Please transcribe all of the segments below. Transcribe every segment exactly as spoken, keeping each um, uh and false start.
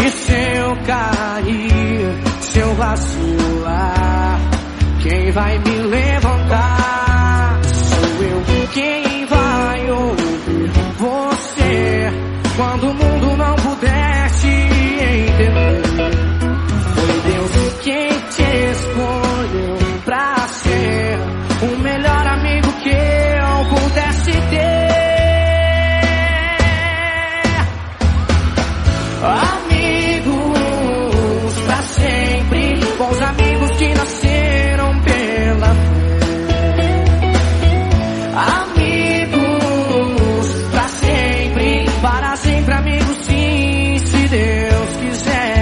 E se eu cair, se eu vacilar, quem vai me levantar? Sou eu. Quem vai ouvir você quando o mundo não puder te entender? Foi Deus quem te escolheu pra ser o melhor amigo que eu pudesse ter. Amigos pra sempre, bons amigos que nasceram pela fé. Amigos pra sempre, para sempre amigos sim, se Deus quiser.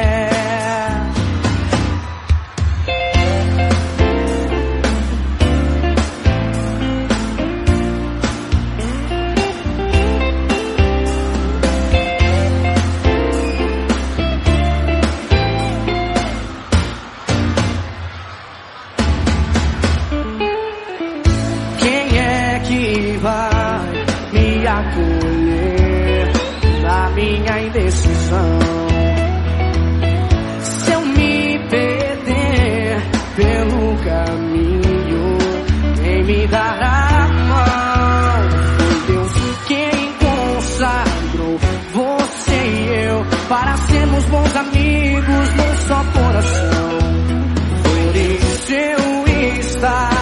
Que vai me acolher na minha indecisão? Se eu me perder pelo caminho, quem me dará a mão? Foi Deus quem consagrou você e eu para sermos bons amigos num só coração. Por isso eu estar